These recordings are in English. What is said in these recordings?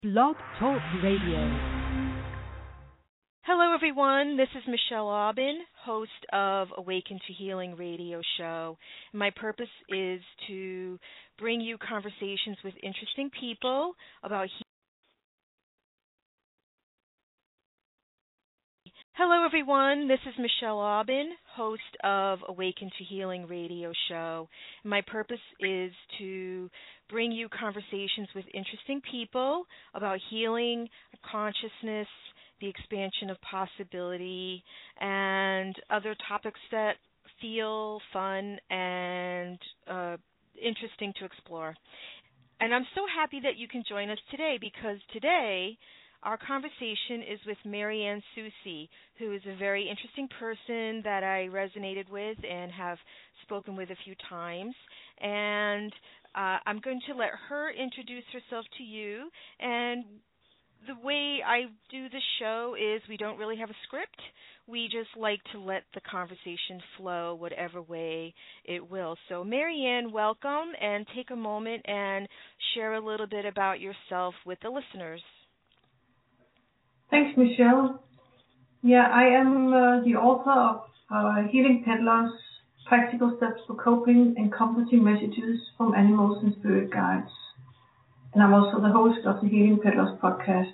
Blog Talk Radio. Hello, everyone. This is Michelle Aubin, host of Awaken to Healing radio show. My purpose is to bring you conversations with interesting people about Hello, everyone. This is Michelle Aubin, host of Awaken to Healing radio show. My purpose is to bring you conversations with interesting people about healing, consciousness, the expansion of possibility, and other topics that feel fun and interesting to explore. And I'm so happy that you can join us today, because today our conversation is with Marianne Soucy, who is a very interesting person that I resonated with and have spoken with a few times. And I'm going to let her introduce herself to you. And the way I do the show is we don't really have a script. We just like to let the conversation flow whatever way it will. So Marianne, welcome, and take a moment and share a little bit about yourself with the listeners. Thanks, Michelle. Yeah, I am the author of Healing Peddlers, Practical Steps for Coping and Comforting Messages from Animals and Spirit Guides. And I'm also the host of the Healing Peddlers podcast.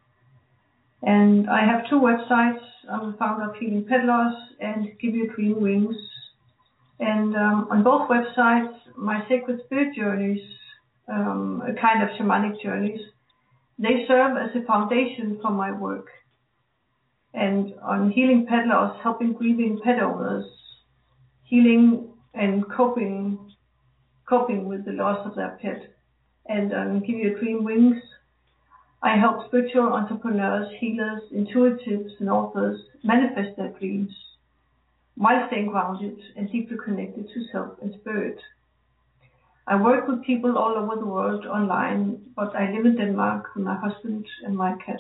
And I have two websites. I'm the founder of Healing Peddlers and Give Your Dream Wings. And on both websites, my sacred spirit journeys, a kind of shamanic journeys, they serve as a foundation for my work. And on Healing Peddlers, helping grieving pet owners, healing and coping with the loss of their pet. And on Give Your Dream Wings, I help spiritual entrepreneurs, healers, intuitives, and authors manifest their dreams while staying grounded and deeply connected to self and spirit. I work with people all over the world online, but I live in Denmark with my husband and my cats.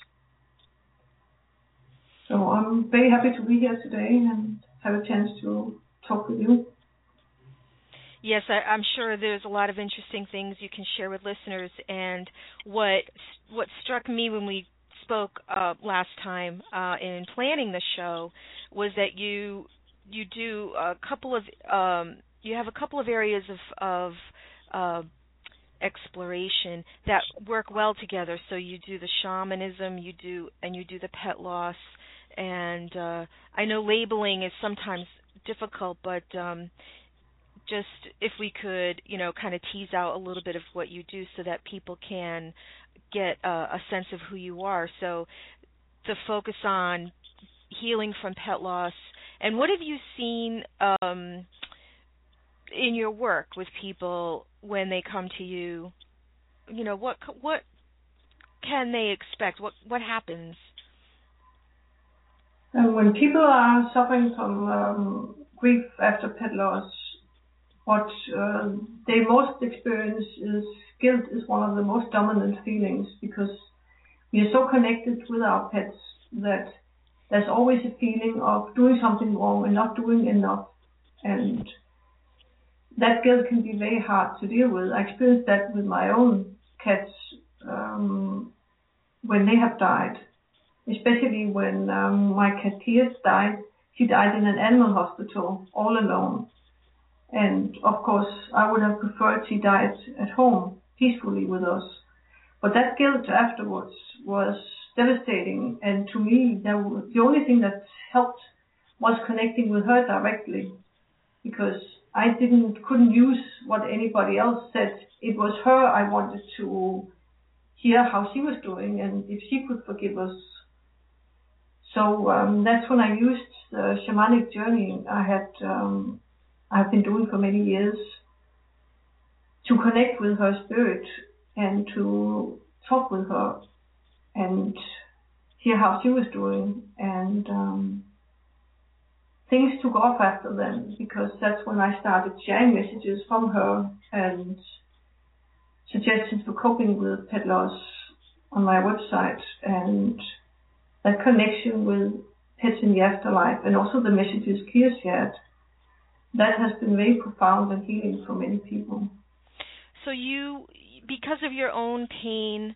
So I'm very happy to be here today and have a chance to talk with you. Yes, I'm sure there's a lot of interesting things you can share with listeners. And what struck me when we spoke last time in planning the show was that you do a couple of you have a couple of areas of exploration that work well together. So you do the shamanism, you do the pet loss, and I know labeling is sometimes difficult, but just if we could, kind of tease out a little bit of what you do so that people can get a sense of who you are. So the focus on healing from pet loss, and what have you seen in your work with people when they come to you? What can they expect? What happens? When people are suffering from grief after pet loss, what they most experience is guilt is one of the most dominant feelings, because we are so connected with our pets that there's always a feeling of doing something wrong and not doing enough. And that guilt can be very hard to deal with. I experienced that with my own cats when they have died, especially when my cat Tears died. She died in an animal hospital all alone. And of course, I would have preferred she died at home, peacefully with us. But that guilt afterwards was devastating. And to me, the only thing that helped was connecting with her directly, because I couldn't use what anybody else said. It was her I wanted to hear how she was doing and if she could forgive us. So that's when I used the shamanic journey I've been doing for many years to connect with her spirit and to talk with her and hear how she was doing. And things took off after then, because that's when I started sharing messages from her and suggestions for coping with pet loss on my website, and that connection with pets in the afterlife, and also the messages Kia shared, that has been very profound and healing for many people. So you, because of your own pain,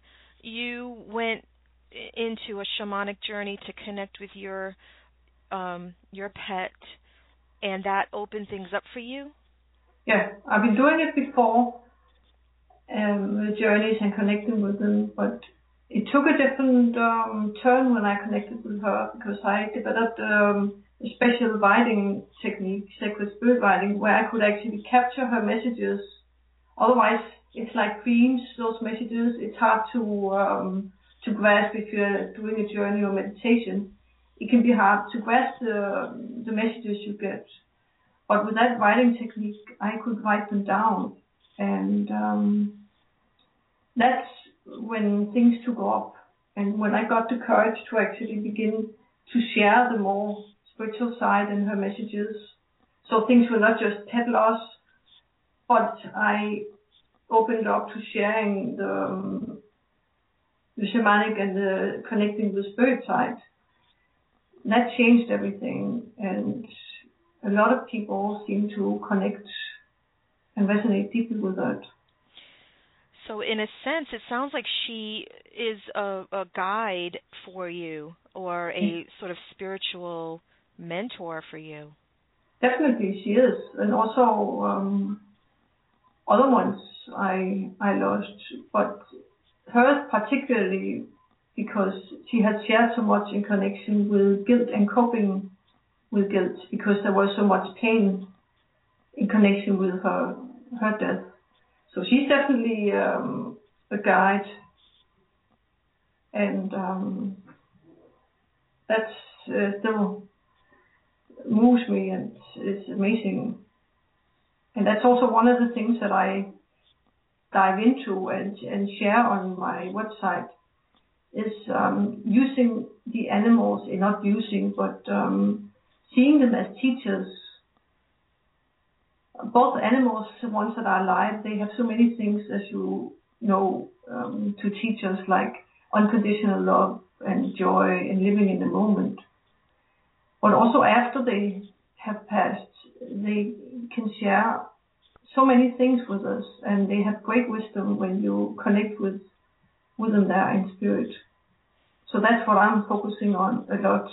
you went into a shamanic journey to connect with your pet, and that opened things up for you? Yeah, I've been doing it before, the journeys and connecting with them, but it took a different turn when I connected with her, because I developed a special writing technique, sacred spirit writing, where I could actually capture her messages. Otherwise, it's like dreams, those messages. It's hard to grasp if you're doing a journey or meditation. It can be hard to grasp the messages you get. But with that writing technique, I could write them down. And that's when things took off. And when I got the courage to actually begin to share the more spiritual side and her messages. So things were not just pet loss, but I opened up to sharing the shamanic and the connecting with the spirit side. That changed everything, and a lot of people seem to connect and resonate deeply with that. So in a sense, it sounds like she is a guide for you, or a sort of spiritual mentor for you. Definitely she is. And also other ones I lost, but hers particularly because she had shared so much in connection with guilt and coping with guilt, because there was so much pain in connection with her death. So she's definitely a guide, and that's still moves me and is amazing. And that's also one of the things that I dive into and share on my website is using the animals, not using, but seeing them as teachers. Both animals, the ones that are alive, they have so many things, as you know, to teach us, like unconditional love and joy and living in the moment. But also after they have passed, they can share so many things with us, and they have great wisdom when you connect with them there in spirit. So that's what I'm focusing on a lot.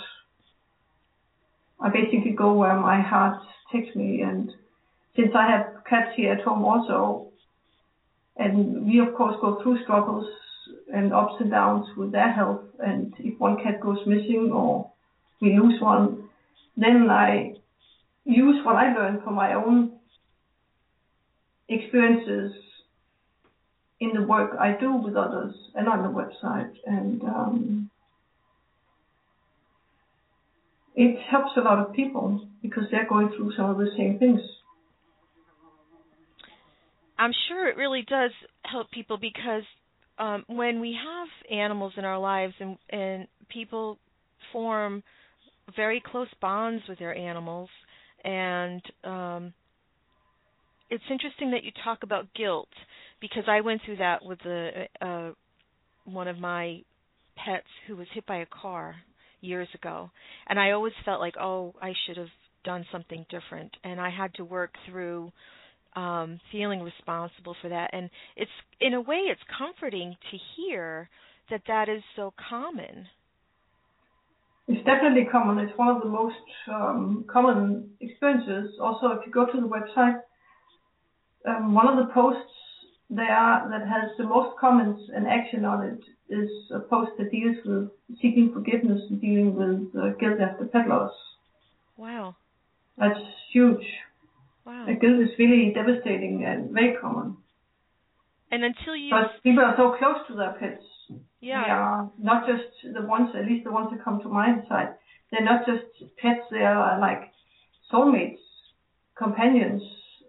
I basically go where my heart takes me, and since I have cats here at home also, and we of course go through struggles and ups and downs with their health, and if one cat goes missing or we lose one, then I use what I learned from my own experiences in the work I do with others and on the website, and it helps a lot of people because they're going through some of the same things. I'm sure it really does help people, because when we have animals in our lives and people form very close bonds with their animals, and it's interesting that you talk about guilt, because I went through that with one of my pets who was hit by a car years ago, and I always felt like, oh, I should have done something different, and I had to work through feeling responsible for that. And it's, in a way, it's comforting to hear that is so common. It's definitely common. It's one of the most common experiences. Also, if you go to the website, one of the posts there that has the most comments and action on it is a post that deals with seeking forgiveness and dealing with guilt after pet loss. Wow. That's huge. Wow. Guilt is really devastating and very common. And until you... But people are so close to their pets. Yeah. They are not just the ones, at least the ones that come to my side, they're not just pets, they are like soulmates, companions,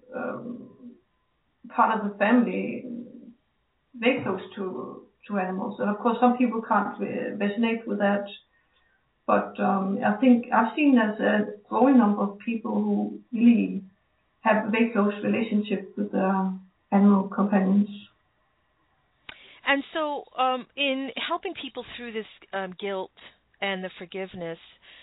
part of the family, very close to animals. And of course, some people can't resonate with that. But I think I've seen there's a growing number of people who really have a very close relationship with their animal companions. And so, in helping people through this guilt and the forgiveness,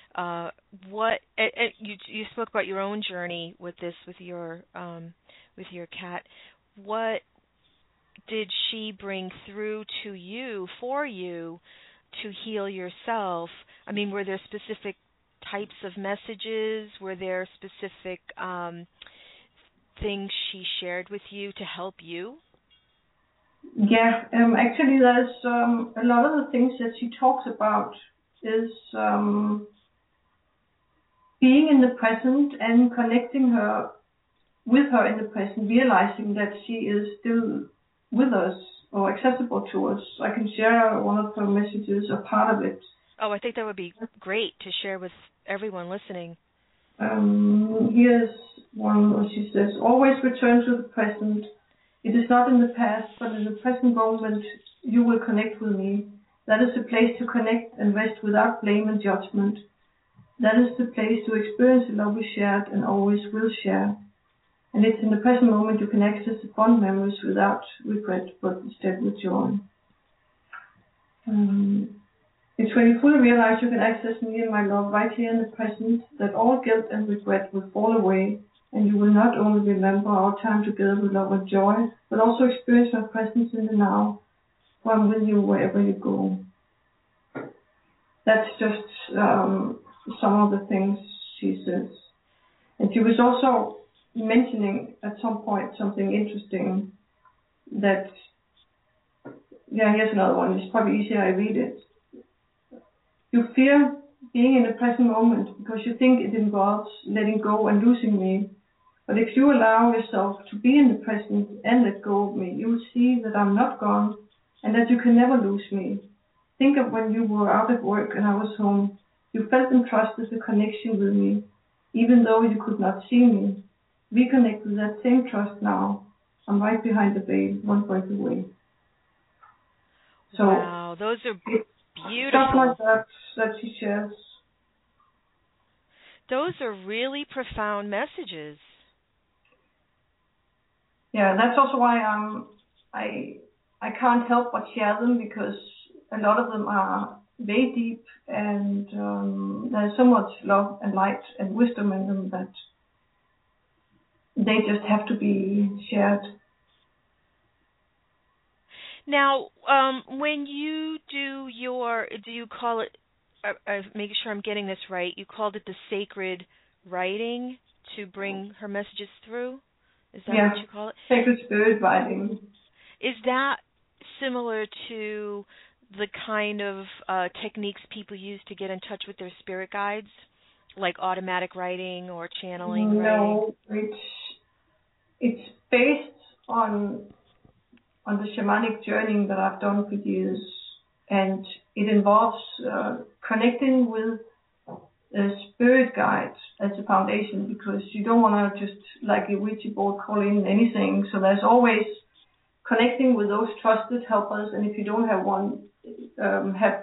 you spoke about your own journey with this, with your cat. What did she bring through to you, for you, to heal yourself? I mean, were there specific types of messages? Were there specific things she shared with you to help you? Yeah, actually, there's a lot of the things that she talks about is being in the present and connecting her with her in the present, realizing that she is still with us or accessible to us. I can share one of her messages, a part of it. Oh, I think that would be great to share with everyone listening. Here's one where she says, always return to the present. It is not in the past, but in the present moment you will connect with me. That is the place to connect and rest without blame and judgment. That is the place to experience the love we shared and always will share. And it's in the present moment you can access the fond memories without regret, but instead with joy. It's when you fully realize you can access me and my love right here in the present, that all guilt and regret will fall away, and you will not only remember our time together with love and joy, but also experience my presence in the now, for I'm with you wherever you go. That's just some of the things she says. And she was also mentioning at some point something interesting that, here's another one, it's probably easier I read it. You fear being in the present moment because you think it involves letting go and losing me. But if you allow yourself to be in the present and let go of me, you will see that I'm not gone and that you can never lose me. Think of when you were out at work and I was home. You felt and trusted the connection with me, even though you could not see me. Reconnect with that same trust now. I'm right behind the veil, one breath away. So, wow, those are beautiful. Stuff like that she shares. Those are really profound messages. Yeah, that's also why I can't help but share them, because a lot of them are very deep, and there's so much love and light and wisdom in them that they just have to be shared. Now, when you do you call it, make sure I'm getting this right, you called it the sacred writing to bring her messages through? Is that what you call it? Sacred spirit writing. Is that similar to the kind of techniques people use to get in touch with their spirit guides, like automatic writing or channeling? No, it's based on the shamanic journey that I've done for years, and it involves connecting with a spirit guide as a foundation, because you don't want to just like a Ouija board call in anything. So there's always connecting with those trusted helpers, and if you don't have one, have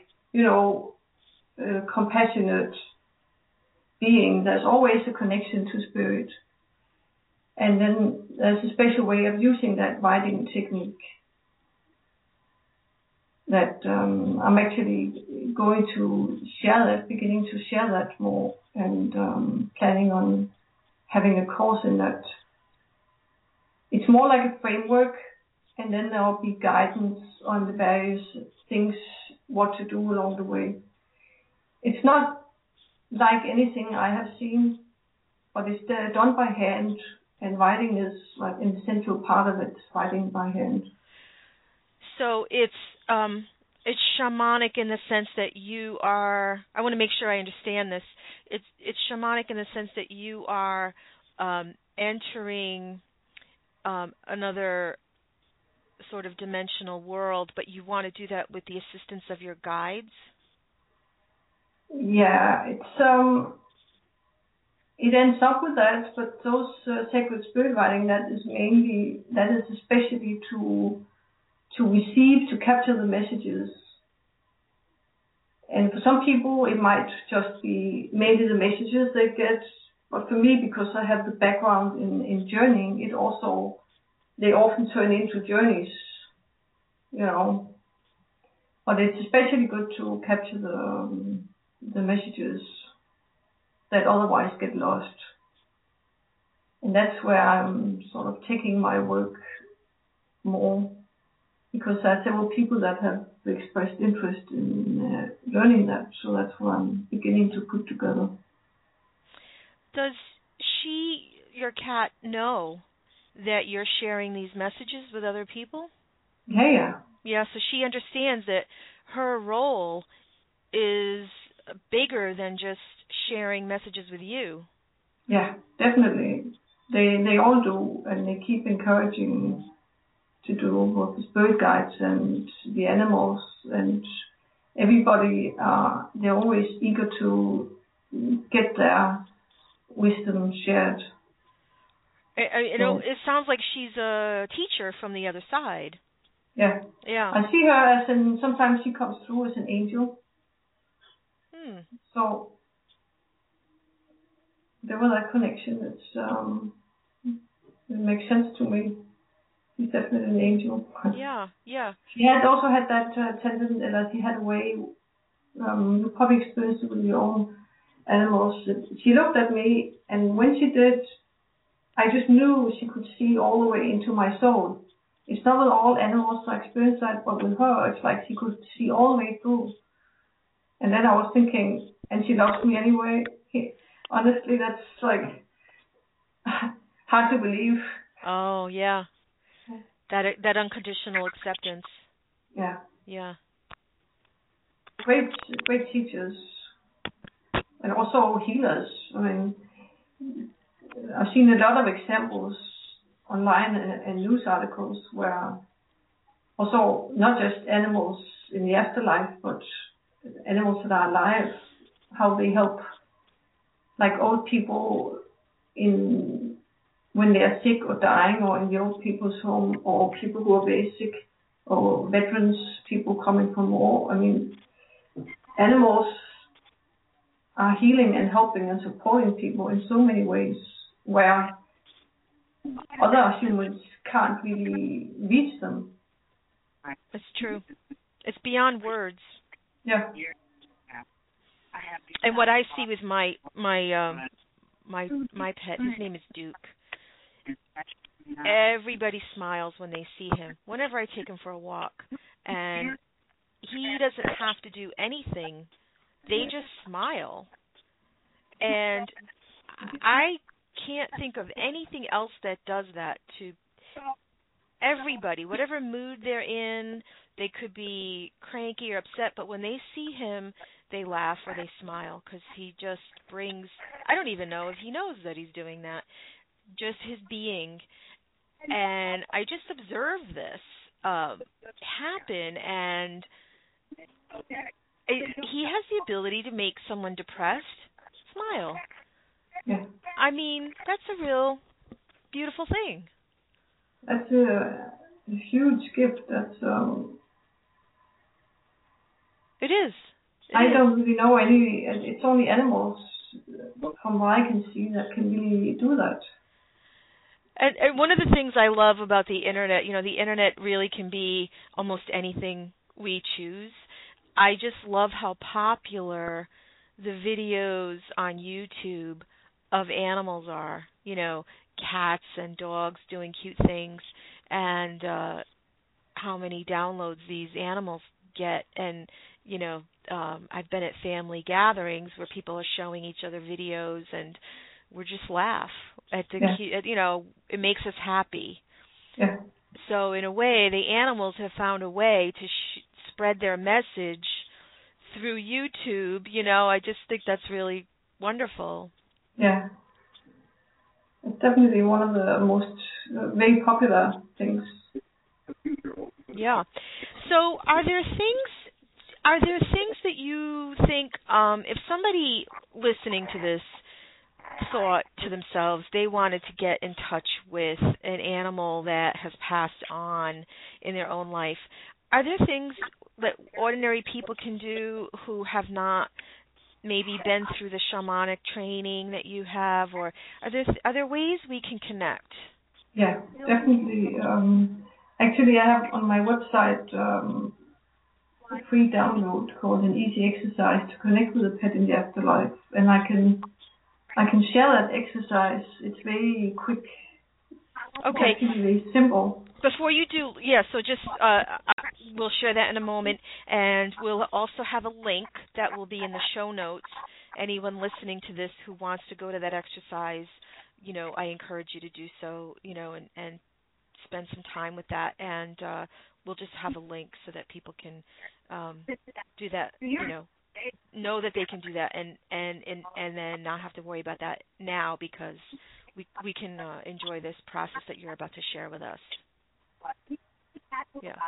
compassionate being. There's always a connection to spirit. And then there's a special way of using that writing technique that I'm actually going to beginning to share that more, and planning on having a course in that. It's more like a framework, and then there will be guidance on the various things, what to do along the way. It's not like anything I have seen, but it's done by hand. And writing is like an essential part of it, writing by hand. So it's shamanic in the sense that you are, I want to make sure I understand this. It's shamanic in the sense that you are entering another sort of dimensional world, but you want to do that with the assistance of your guides? Yeah, it ends up with that, but those sacred spirit writing, that is especially to receive, to capture the messages. And for some people, it might just be mainly the messages they get. But for me, because I have the background in journeying, they often turn into journeys, But it's especially good to capture the messages that otherwise get lost. And that's where I'm sort of taking my work more, because there are several people that have expressed interest in learning that. So that's what I'm beginning to put together. Does your cat, know that you're sharing these messages with other people? Yeah. Yeah, so she understands that her role is bigger than just sharing messages with you. Yeah, definitely. They all do, and they keep encouraging to do both the spirit guides and the animals, and everybody. They're always eager to get their wisdom shared. It sounds like she's a teacher from the other side. Yeah. Yeah. I see her as sometimes she comes through as an angel. So there was that connection. It makes sense to me. She's definitely an angel. Yeah. She also had that tendency, that she had a way. You probably experienced it with your own animals. She looked at me, and when she did, I just knew she could see all the way into my soul. It's not with all animals I experience that, but with her, it's like she could see all the way through. And then I was thinking, and she loves me anyway. Honestly, that's like hard to believe. Oh yeah, that unconditional acceptance. Yeah. Yeah. Great teachers, and also healers. I mean, I've seen a lot of examples online and news articles where also not just animals in the afterlife, but animals that are alive, how they help, like old people when they are sick or dying, or in the old people's home, or people who are very sick, or veterans, people coming from war. I mean, animals are healing and helping and supporting people in so many ways where other humans can't really reach them. That's true. It's beyond words. Yeah. And what I see with my pet, his name is Duke. Everybody smiles when they see him. Whenever I take him for a walk, and he doesn't have to do anything. They just smile. And I can't think of anything else that does that to everybody, whatever mood they're in. They could be cranky or upset, but when they see him, they laugh or they smile, because he just brings, I don't even know if he knows that he's doing that, just his being. And I just observe this happen, and he has the ability to make someone depressed smile. Yeah. I mean, that's a real beautiful thing. That's a huge gift. It is. I don't really know any. It's only animals, from what I can see, that can really do that. And one of the things I love about the internet, the internet really can be almost anything we choose. I just love how popular the videos on YouTube of animals are. Cats and dogs doing cute things, and how many downloads these animals get. And I've been at family gatherings where people are showing each other videos, and we just laugh at the it makes us happy. Yeah. So in a way, the animals have found a way to spread their message through YouTube. I just think that's really wonderful. Yeah. It's definitely one of the most very popular things. Yeah. So are there things that you think, if somebody listening to this thought to themselves they wanted to get in touch with an animal that has passed on in their own life, are there things that ordinary people can do who have not maybe been through the shamanic training that you have, or are there ways we can connect? Yeah, definitely. Actually, I have on my website a free download called An Easy Exercise to Connect with a Pet in the Afterlife, and I can share that exercise. It's very quick. Okay. Actually very simple. Before you do, so just we'll share that in a moment, and we'll also have a link that will be in the show notes. Anyone listening to this who wants to go to that exercise, I encourage you to do so, and spend some time with that, and we'll just have a link so that people can do that, know that they can do that, and then not have to worry about that now, because we can enjoy this process that you're about to share with us. Yeah.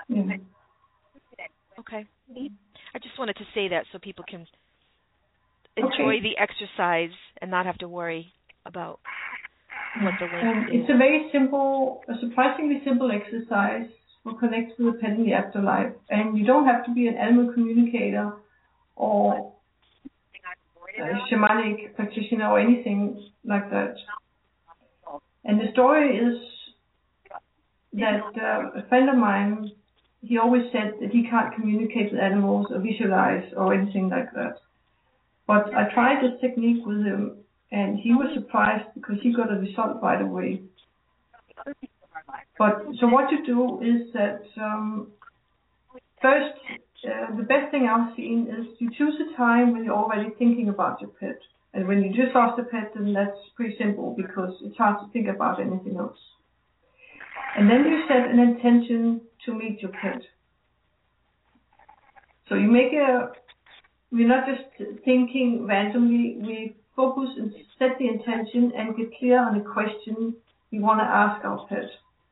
Okay. I just wanted to say that so people can enjoy the exercise and not have to worry about what the link is. It's a very simple, a surprisingly simple exercise for connecting with the pet in the afterlife. And you don't have to be an animal communicator or a shamanic practitioner or anything like that. And the story is that a friend of mine, he always said that he can't communicate with animals or visualize or anything like that. But I tried this technique with him, and he was surprised because he got a result right away. But so what you do is that first, the best thing I've seen is you choose a time when you're already thinking about your pet. And when you just lost a pet, then that's pretty simple because it's hard to think about anything else. And then you set an intention to meet your pet. So you we're not just thinking randomly, we focus and set the intention and get clear on the question we want to ask our pet.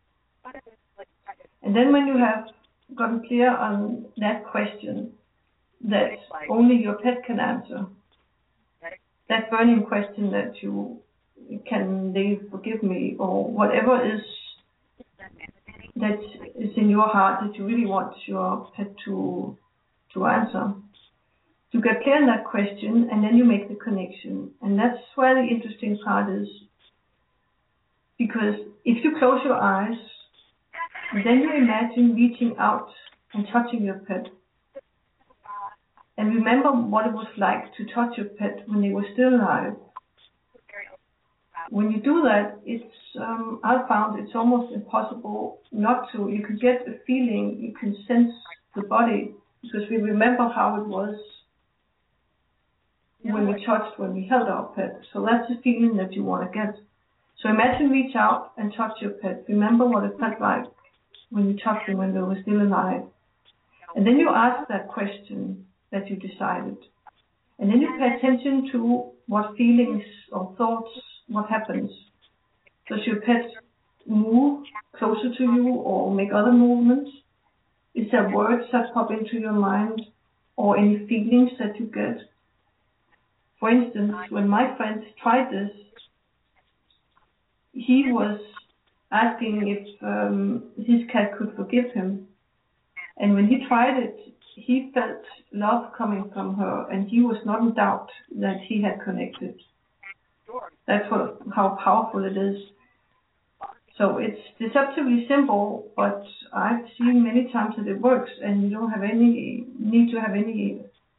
And then when you have gotten clear on that question that only your pet can answer, that burning question that can they forgive me, or whatever is that is in your heart that you really want your pet to answer. You get clear on that question, and then you make the connection. And that's where the interesting part is. Because if you close your eyes, then you imagine reaching out and touching your pet. And remember what it was like to touch your pet when they were still alive. When you do that, I've found it's almost impossible not to. You can get a feeling, you can sense the body, because we remember how it was when we held our pet. So that's the feeling that you want to get. So imagine reach out and touch your pet. Remember what it felt like when you touched them when they were still alive. And then you ask that question that you decided. And then you pay attention to what feelings or thoughts, what happens. Does your pet move closer to you or make other movements? Is there words that pop into your mind or any feelings that you get? For instance, when my friend tried this, he was asking if his cat could forgive him. And when he tried it, he felt love coming from her, and he was not in doubt that he had connected. That's how powerful it is. So it's deceptively simple, but I've seen many times that it works, and you don't have any need to have any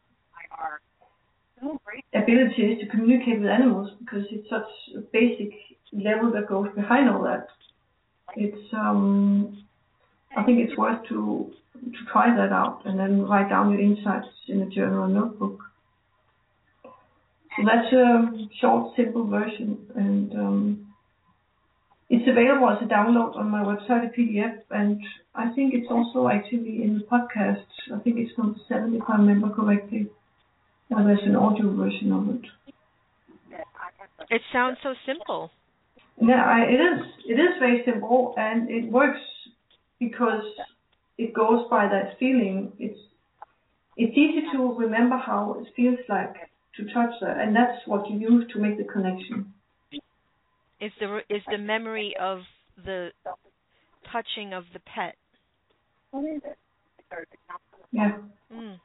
abilities to communicate with animals, because it's such a basic level that goes behind all that. It's I think it's worth to try that out and then write down your insights in a journal or notebook. So that's a short, simple version, and it's available as a download on my website, a PDF, and I think it's also actually in the podcast. I think it's number 7, if I remember correctly. There's an audio version of it. It sounds so simple. Yeah, it is. It is very simple, and it works because it goes by that feeling. It's easy to remember how it feels like to touch that, and that's what you use to make the connection. Is the memory of the touching of the pet. Yeah. Mm.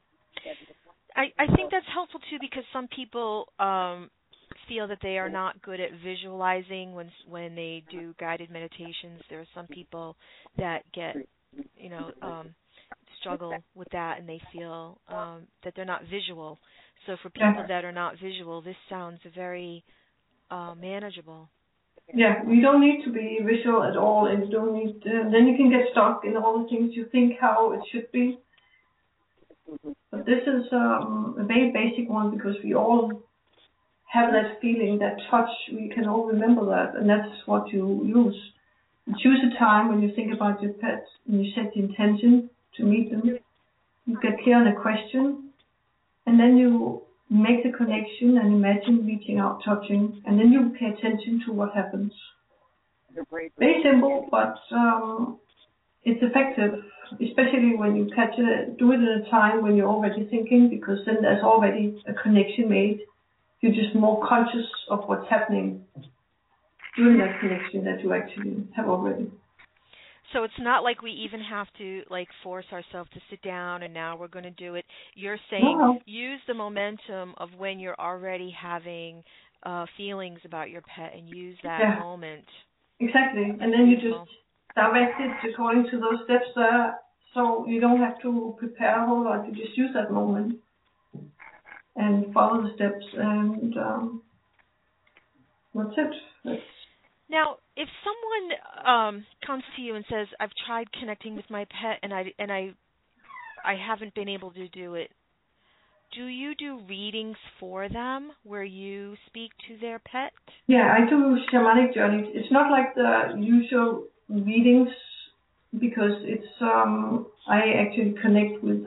I think that's helpful too, because some people feel that they are not good at visualizing when they do guided meditations. There are some people that get struggle with that, and they feel that they're not visual. So for people that are not visual, this sounds very manageable. Yeah, you don't need to be visual at all, and you don't need. Then you can get stuck in all the things you think how it should be. But this is a very basic one because we all have that feeling, that touch. We can all remember that, and that's what you use. You choose a time when you think about your pet, and you set the intention to meet them. You get clear on a question, and then you make the connection and imagine reaching out, touching, and then you pay attention to what happens. Very simple, but it's effective, especially when you do it at a time when you're already thinking, because then there's already a connection made. You're just more conscious of what's happening during that connection that you actually have already. So it's not like we even have to force ourselves to sit down and now we're going to do it. You're saying use the momentum of when you're already having feelings about your pet and use that moment. Exactly. And then you just direct it according to those steps there, so you don't have to prepare a whole lot. You just use that moment and follow the steps, and that's it. Now, if someone comes to you and says, "I've tried connecting with my pet and I haven't been able to do it," do you do readings for them where you speak to their pet? Yeah, I do shamanic journeys. It's not like the usual readings because it's I actually connect with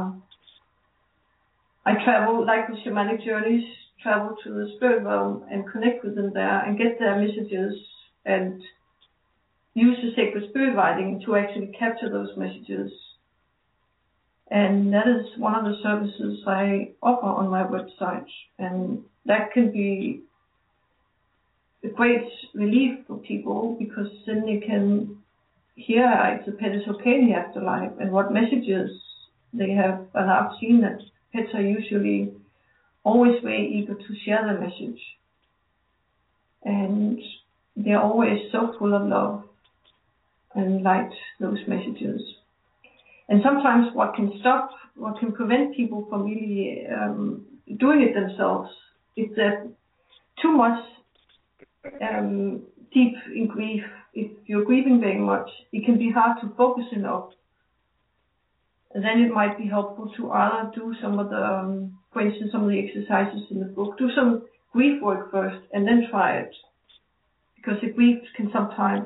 I travel like the shamanic journeys. Travel to the spirit realm and connect with them there and get their messages and use the sacred spirit writing to actually capture those messages. And that is one of the services I offer on my website, and that can be a great relief for people because then they can hear if the pet is okay in the afterlife and what messages they have. And I've seen that pets are usually always very eager to share their message, and they're always so full of love and light, those messages. And sometimes what can prevent people from really doing it themselves is that too much deep in grief. If you're grieving very much, it can be hard to focus enough. And then it might be helpful to either do some of the, for instance, some of the exercises in the book, do some grief work first and then try it. Because the grief can sometimes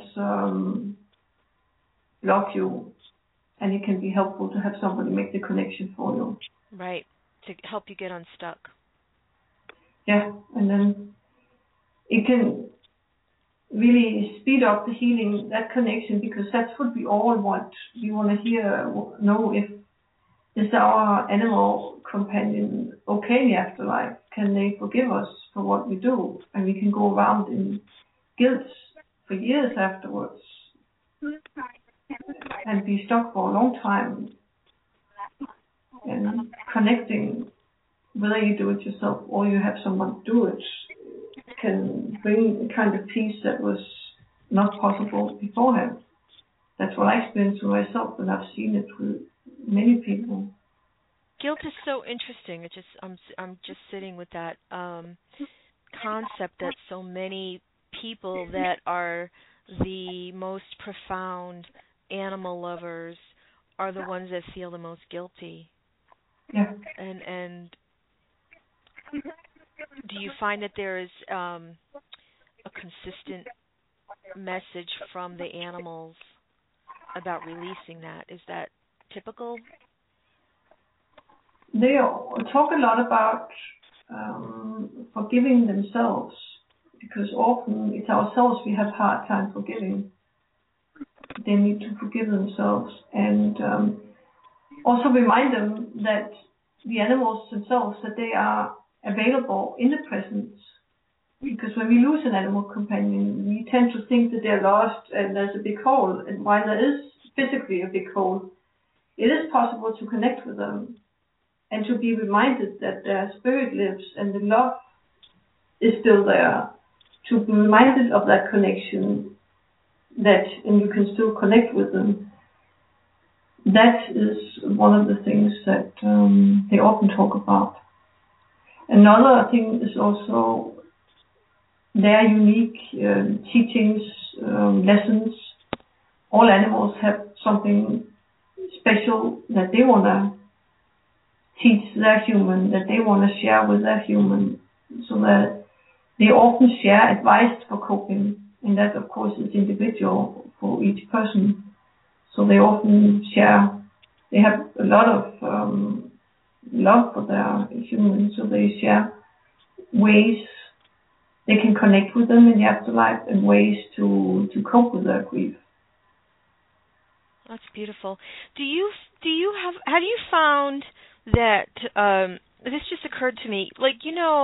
block you, and it can be helpful to have somebody make the connection for you. Right, to help you get unstuck. Yeah, and then it can really speed up the healing, that connection, because that's what we all want. We want to know if is our animal companion okay in the afterlife? Can they forgive us for what we do? And we can go around in guilt for years afterwards and be stuck for a long time. And connecting, whether you do it yourself or you have someone do it, can bring a kind of peace that was not possible beforehand. That's what I experienced for myself, and I've seen it with many people. Guilt is so interesting. I'm just sitting with that concept that so many people that are the most profound animal lovers are the ones that feel the most guilty. Yeah. And do you find that there is a consistent message from the animals about releasing that? Is that typical? They talk a lot about forgiving themselves, because often it's ourselves we have a hard time forgiving. They need to forgive themselves, and also remind them that the animals themselves, that they are available in the present. Because when we lose an animal companion, we tend to think that they're lost and there's a big hole. And while there is physically a big hole, it is possible to connect with them and to be reminded that their spirit lives and the love is still there. To be reminded of that connection, and you can still connect with them. That is one of the things that they often talk about. Another thing is also their unique teachings, lessons. All animals have something special that they want to teach their human, that they want to share with their human, so that they often share advice for coping, and that of course is individual for each person. So they often share, they have a lot of love for their human, so they share ways they can connect with them in the afterlife and ways to cope with their grief. That's beautiful. Have you found that this just occurred to me, like,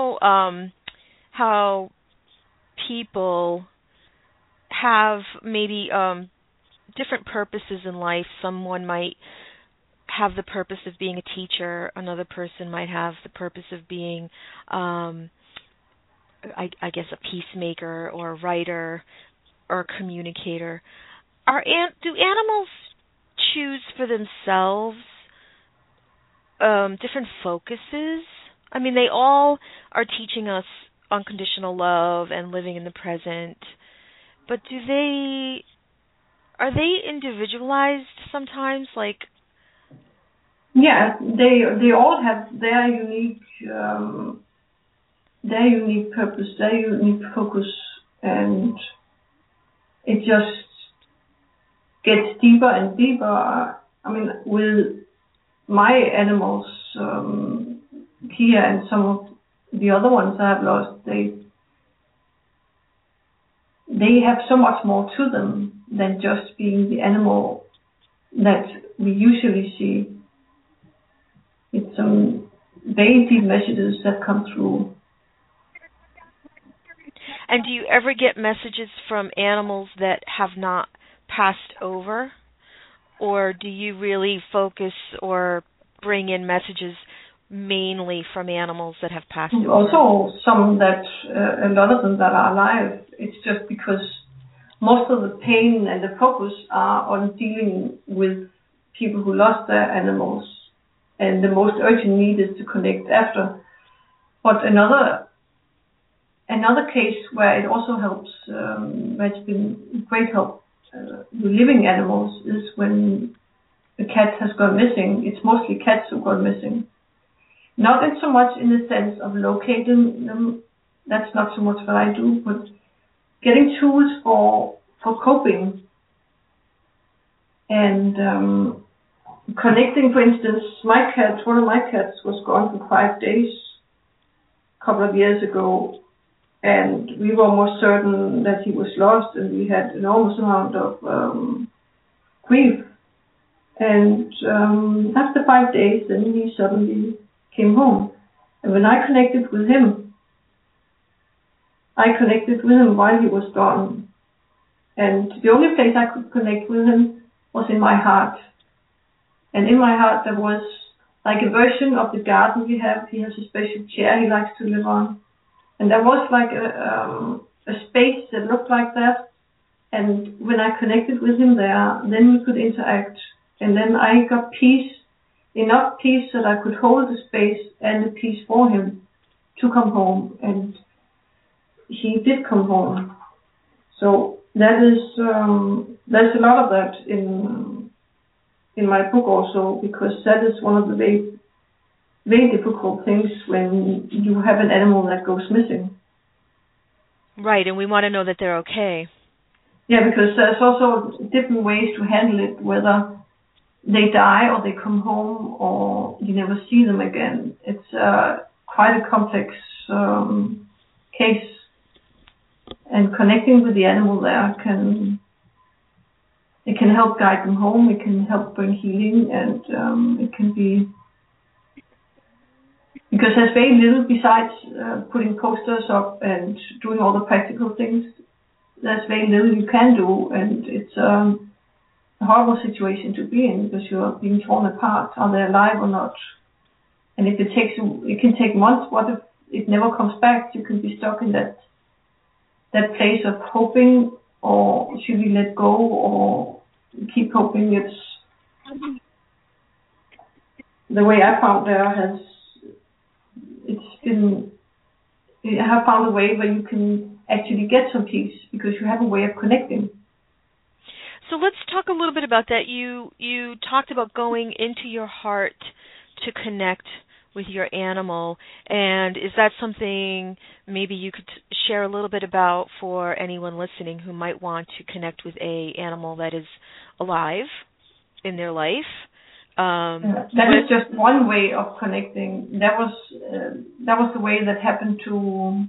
how people have maybe different purposes in life. Someone might have the purpose of being a teacher. Another person might have the purpose of being, I guess, a peacemaker or a writer or a communicator. Do animals choose for themselves different focuses? I mean, they all are teaching us unconditional love and living in the present, but are they individualized sometimes? Like, yeah, they all have their unique purpose, their unique focus, and it just gets deeper and deeper. I mean, with my animals, Kia and some of the other ones I have lost, they have so much more to them than just being the animal that we usually see. It's some very deep messages that come through. And do you ever get messages from animals that have not passed over? Or do you really focus or bring in messages mainly from animals that have passed over? Also, some that, a lot of them that are alive. It's just because most of the pain and the focus are on dealing with people who lost their animals, and the most urgent need is to connect after. But another case where it also helps, where it's been great help with living animals, is when a cat has gone missing. It's mostly cats who gone missing. Not in so much in the sense of locating them, that's not so much what I do, but getting tools for coping and connecting. For instance, one of my cats was gone for 5 days a couple of years ago, and we were almost certain that he was lost, and we had an enormous amount of grief. And after 5 days, then he suddenly came home. And when I connected with him while he was gone. And the only place I could connect with him was in my heart. And in my heart there was like a version of the garden we have. He has a special chair he likes to live on. And there was like a space that looked like that. And when I connected with him there, then we could interact. And then I got peace, enough peace that I could hold the space and the peace for him to come home. And he did come home. So that is, there's a lot of that in my book also, because that is one of the very, very difficult things when you have an animal that goes missing. Right, and we want to know that they're okay. Yeah, because there's also different ways to handle it, whether they die or they come home or you never see them again. It's quite a complex case. And connecting with the animal there can help guide them home. It can help bring healing, and it can be, because there's very little besides putting posters up and doing all the practical things. There's very little you can do, and it's a horrible situation to be in because you're being torn apart. Are they alive or not? And if it can take months. What if it never comes back? You can be stuck in that place of hoping, or should we let go or keep hoping? It's the way I found I have found a way where you can actually get some peace because you have a way of connecting. So let's talk a little bit about that. You talked about going into your heart to connect with your animal, and is that something maybe you could share a little bit about for anyone listening who might want to connect with a animal that is alive in their life? That is just one way of connecting. That was the way that happened to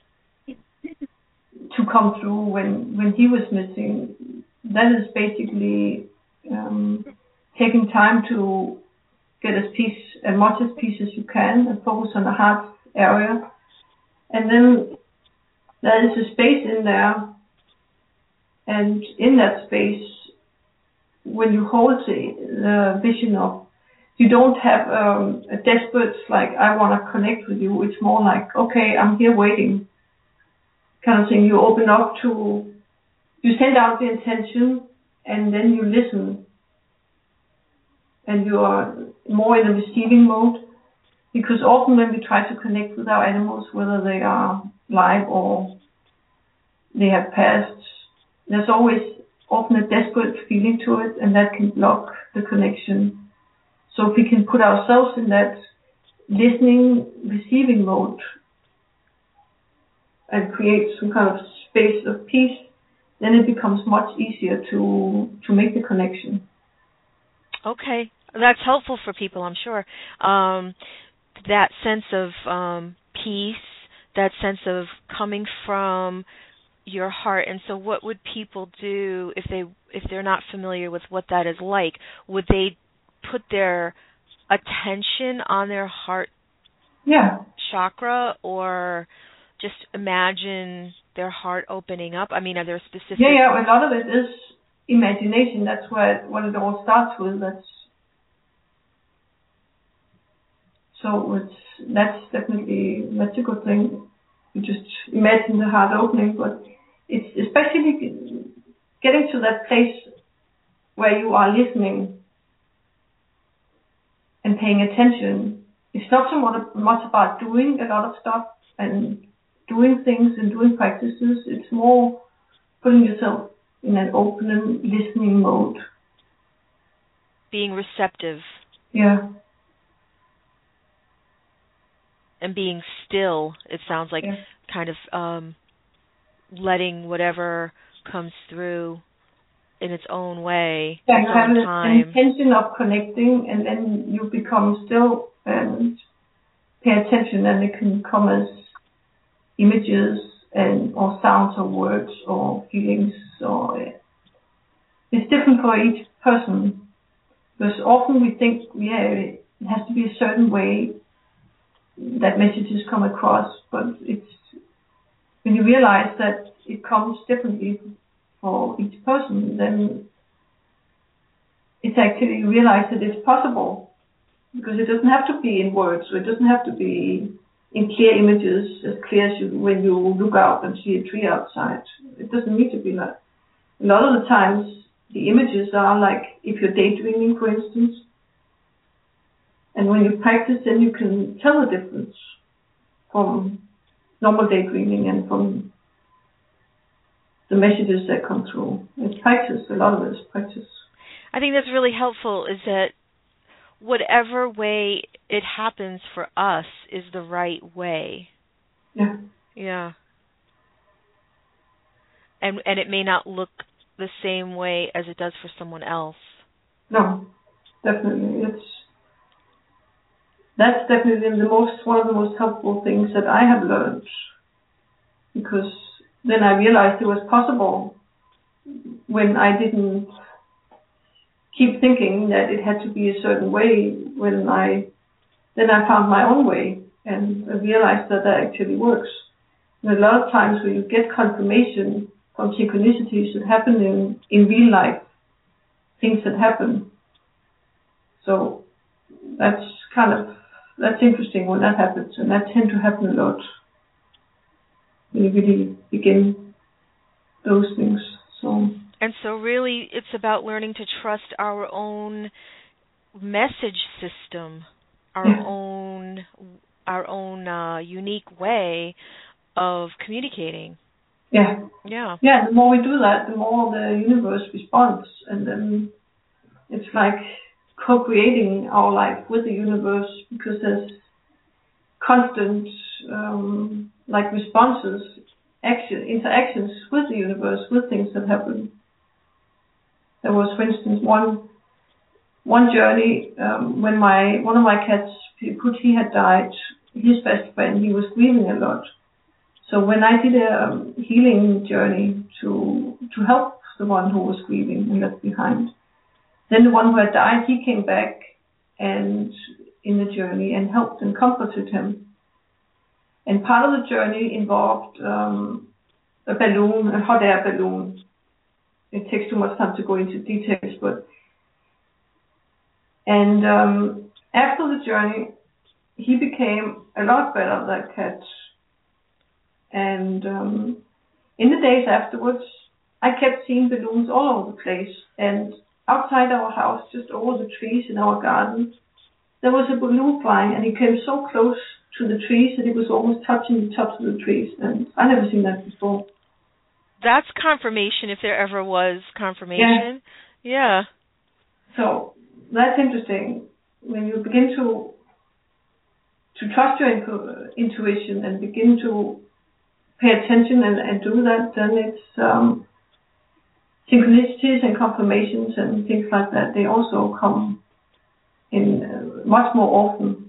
come through when he was missing. That is basically taking time to get as much peace as you can and focus on the heart area. And then there is a space in there, and in that space, when you hold the vision of, you don't have a desperate, like, I want to connect with you. It's more like, okay, I'm here waiting kind of thing. You open up to, you send out the intention, and then you listen. And you are more in a receiving mode, because often when we try to connect with our animals, whether they are live or they have passed, there's always often a desperate feeling to it, and that can block the connection. So if we can put ourselves in that listening, receiving mode and create some kind of space of peace, then it becomes much easier to make the connection. Okay, that's helpful for people, I'm sure. That sense of peace, that sense of coming from your heart. And so what would people do if they're not familiar with what that is like? Would they put their attention on their heart chakra, or just imagine their heart opening up? I mean, are there specific... Yeah, a lot of it is imagination. That's what it all starts with. That's a good thing. You just imagine the heart opening, but it's especially getting to that place where you are listening and paying attention. It's not so much about doing a lot of stuff and doing things and doing practices. It's more putting yourself in an open listening mode. Being receptive. Yeah. And being still, it sounds like, kind of letting whatever comes through in its own way. Yeah, you have an intention of connecting, and then you become still and pay attention, and it can come as images or sounds or words or feelings. It's different for each person, because often we think, it has to be a certain way that messages come across, but it's when you realize that it comes differently for each person, then it's actually, you realize that it's possible, because it doesn't have to be in words, or it doesn't have to be in clear images, as clear as when you look out and see a tree outside. It doesn't need to be like. A lot of the times, the images are like, if you're daydreaming, for instance, and when you practice, then you can tell the difference from normal daydreaming and from the messages that come through. It's practice. A lot of it is practice. I think that's really helpful, is that whatever way it happens for us is the right way. Yeah. Yeah. And it may not look the same way as it does for someone else. No, definitely. That's definitely one of the most helpful things that I have learned, because then I realized it was possible when I didn't keep thinking that it had to be a certain way. Then I found my own way, and I realized that actually works. And a lot of times when you get confirmation from synchronicities that happen in real life, things that happen. So that's interesting when that happens, and that tends to happen a lot when you really begin those things. And so really it's about learning to trust our own message system, our own unique way of communicating. Yeah. Yeah. Yeah, the more we do that, the more the universe responds, and then it's like co-creating our life with the universe, because there's constant like responses, interactions with the universe, with things that happen. There was, for instance, one journey when one of my cats, he had died. His best friend, he was grieving a lot. So when I did a healing journey to help the one who was grieving and left behind, then the one who had died, he came back and in the journey and helped and comforted him. And part of the journey involved a balloon, a hot air balloon. It takes too much time to go into details, but after the journey, he became a lot better, that cat. And in the days afterwards, I kept seeing balloons all over the place. And outside our house, just over the trees in our garden, there was a balloon flying, and it came so close to the trees that it was almost touching the tops of the trees. And I never seen that before. That's confirmation, if there ever was confirmation. Yeah. So that's interesting. When you begin to trust your intuition and begin to pay attention and do that, then it's synchronicities and confirmations and things like that. They also come in much more often.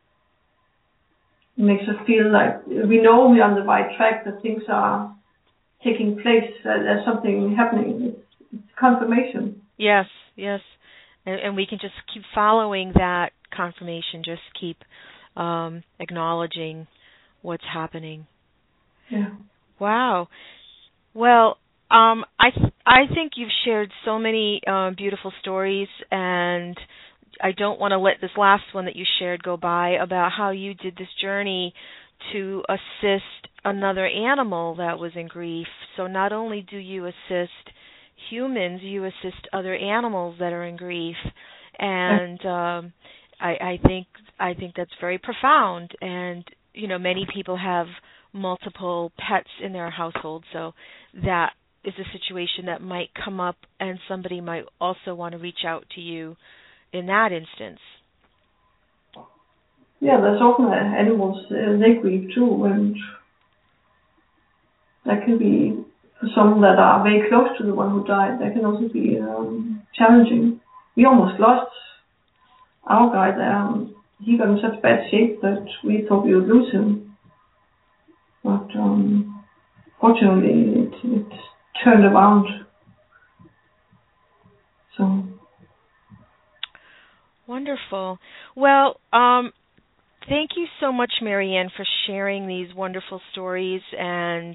It makes us feel like we know we're on the right track, that things are taking place, there's something happening. It's confirmation. Yes. And we can just keep following that confirmation, just keep acknowledging what's happening. Yeah. Wow. Well, I think you've shared so many beautiful stories, and I don't want to let this last one that you shared go by, about how you did this journey to assist another animal that was in grief. So not only do you assist humans, you assist other animals that are in grief, and I think that's very profound. And many people have multiple pets in their household, so that is a situation that might come up, and somebody might also want to reach out to you in that instance. Yeah, there's often animals, they grieve too, and that can be, for some that are very close to the one who died, that can also be challenging. We almost lost our guy there. He got in such bad shape that we thought we would lose him. But fortunately, it turned around. So wonderful. Well, thank you so much, Marianne, for sharing these wonderful stories and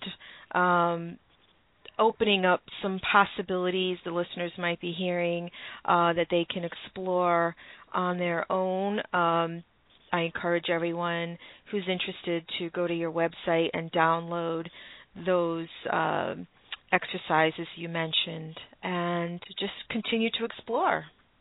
opening up some possibilities the listeners might be hearing that they can explore on their own. I encourage everyone who's interested to go to your website and download those exercises you mentioned, and just continue to explore.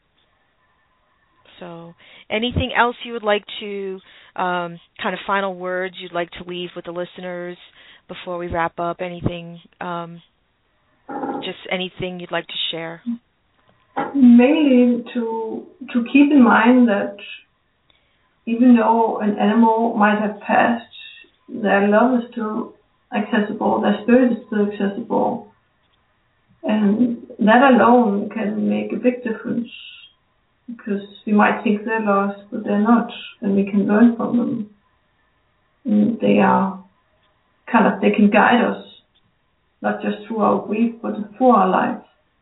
So anything else you would like to, kind of final words you'd like to leave with the listeners before we wrap up? Anything, just anything you'd like to share? Mainly to keep in mind that even though an animal might have passed, their love is still accessible, their spirit is still accessible. And that alone can make a big difference, because we might think they're lost, but they're not, and we can learn from them. And they are they can guide us, not just through our grief, but through our life.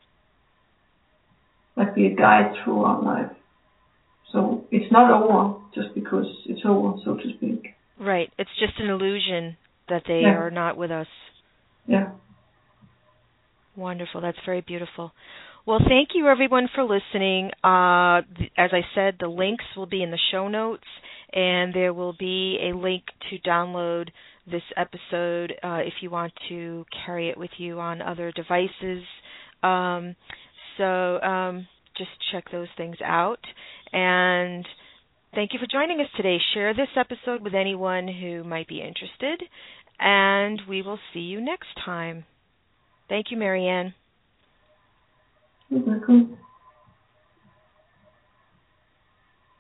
Like be a guide through our life. So it's not over just because it's over, so to speak. Right. It's just an illusion that they are not with us. Yeah. Wonderful. That's very beautiful. Well, thank you, everyone, for listening. As I said, the links will be in the show notes, and there will be a link to download this episode if you want to carry it with you on other devices. So just check those things out. And thank you for joining us today. Share this episode with anyone who might be interested. and we will see you next time. Thank you, Marianne. You're welcome.